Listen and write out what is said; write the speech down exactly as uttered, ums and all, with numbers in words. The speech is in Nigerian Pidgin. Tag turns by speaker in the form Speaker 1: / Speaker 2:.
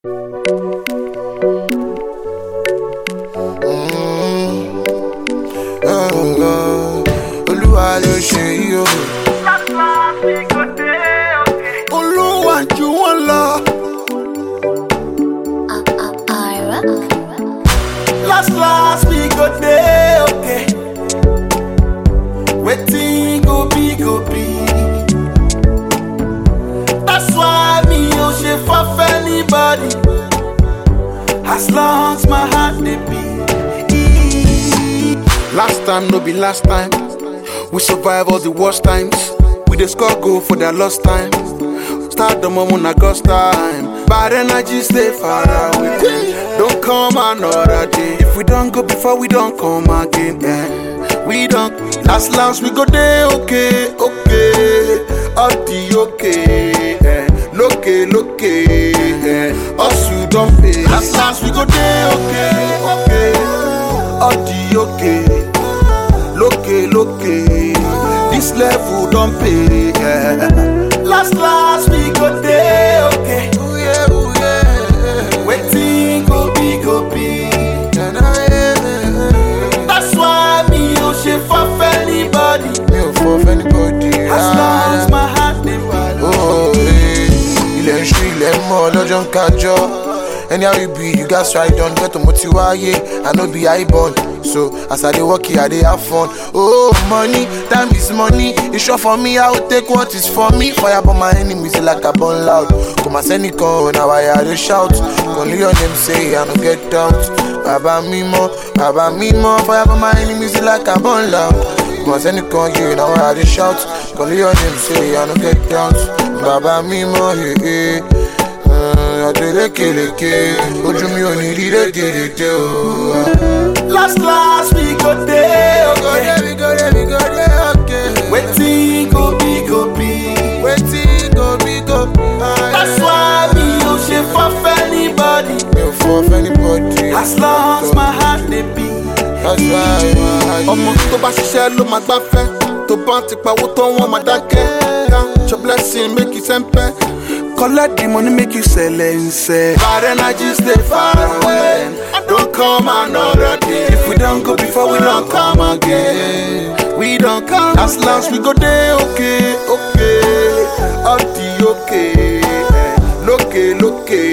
Speaker 1: Olúwa ló ṣe yìí o. Olúwa jù wọ́n lọ. Last last we go dey okay. Wetin go be go be. That's why me no ṣe fuff anybody. As long as my heart dey beat. Last time no be last time. We survive all the worst times. We dey score goal for their lost time. Start the moment I got time. Bad energy stay far away. Don't come another day. If we don't go before we don't come again. Eh. We don't. Last last we go day okay, okay. All the okay. Eh. Loke, loke. Eh. Us you don't pay. Last last we go day okay, okay. All the okay. Loke, loke. This level don't pay. Yeah. Last, last we go day, okay. Ooh yeah, ooh yeah. Waiting go be, go be. That's why me no shit for anybody. Me no for anybody. As long as my heart dey beat. Oh, hey. Il est chou, il est mort, l'autre canjo. Anyhow you be, you got right done. Get to motivaye, I know be high born. So as I dey work here, I dey have fun. Oh, money, time is money. It's sure for me, I will take what is for me. Fire for my enemies like a bun loud. Come and send it on, now I dey shout. Only your name say I don't get out. Baba me more, Baba me more. Fire for my enemies like a bun loud. Come and send it on, yeah, now I dey shout. Only your name say I don't get out. Baba me more, yeah, yeah. Last last we go there, okay. We go there, we go there, okay. Waiting go be, go be. Waiting go be, go be. That's why me no shit for anybody. Me for anybody. As long as my heart dey beat. That's why. Ọmọ tó bá ṣiṣẹ́ ló máa gbáfẹ́. Tó bá ti pawó tó wọ́n máa dákẹ́. Count your blessing, make it simple. Collect the money, make you sell and say. Bad energy stay far away. Don't come another day. If we don't go before, we don't come again. We don't come. As last we go day, okay, okay. All the okay. Loke, loke.